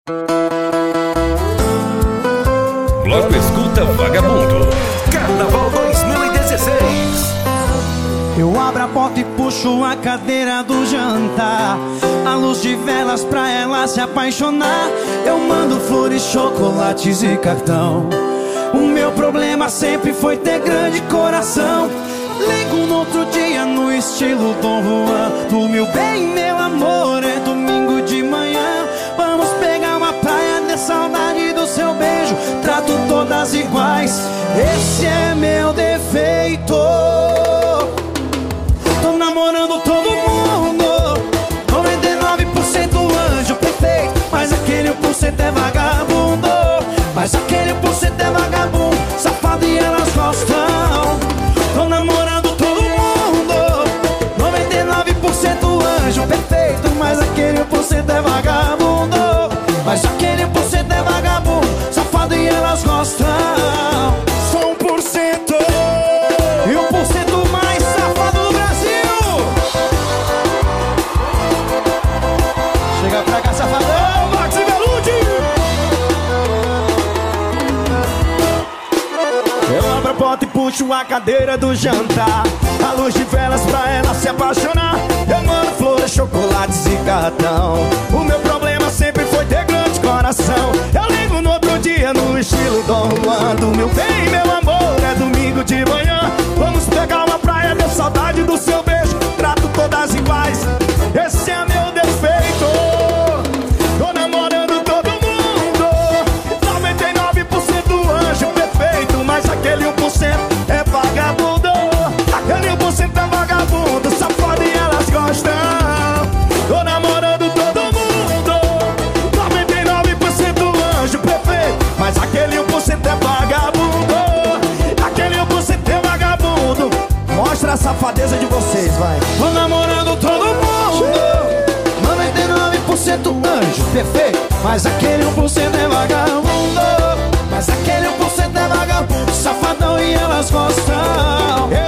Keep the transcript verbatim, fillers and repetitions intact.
Bloco Escuta Vagabundo, Carnaval dois mil e dezesseis. Eu abro a porta e puxo a cadeira do jantar, a luz de velas pra ela se apaixonar. Eu mando flores, chocolates e cartão. O meu problema sempre foi ter grande coração. Ligo no outro dia no estilo Dom Juan. Do meu bem, meu amor, é domingo de manhã. Vamos pegar uma praia, de saudade do seu beijo. Trato todas iguais, esse é meu defeito. Tô namorando todo mundo, noventa e nove por cento anjo perfeito. Mas aquele um por cento é vagabundo. Mas aquele um por cento é vagabundo, safado e elas gostam. Tô namorando todo mundo, noventa e nove por cento anjo perfeito. Mas aquele um por cento é vagabundo. Mas aquele um por cento é vagabundo, safado e elas gostam. Só um por cento e um por cento mais safado do Brasil. Chega pra cá, safadão, Max e Velude. Eu abro a porta e puxo a cadeira do jantar, a luz de velas pra ela se apaixonar. Eu mando flores, chocolates e cartão. O meu problema sempre foi ter grande coração. Eu ligo no outro dia no estilo Dom Juan. Do meu bem, meu amor, é domingo de manhã. Vamos pegar uma praia, deu saudade do seu beijo. Trato todas iguais, esse é meu defeito. Tô namorando todo mundo, noventa e nove por cento anjo perfeito. Mas aquele um por cento é vagabundo. Aquele um por cento é vagabundo, safado e elas gostam. Tô namorando todo mundo, noventa e nove por cento anjo perfeito. Mas aquele um por cento é vagabundo. Aquele um por cento é vagabundo. Mostra a safadeza de vocês, vai. Tô namorando todo mundo, noventa e nove por cento anjo perfeito. Mas aquele um por cento é vagabundo. Mas aquele um por cento é vagabundo, safadão e elas gostam.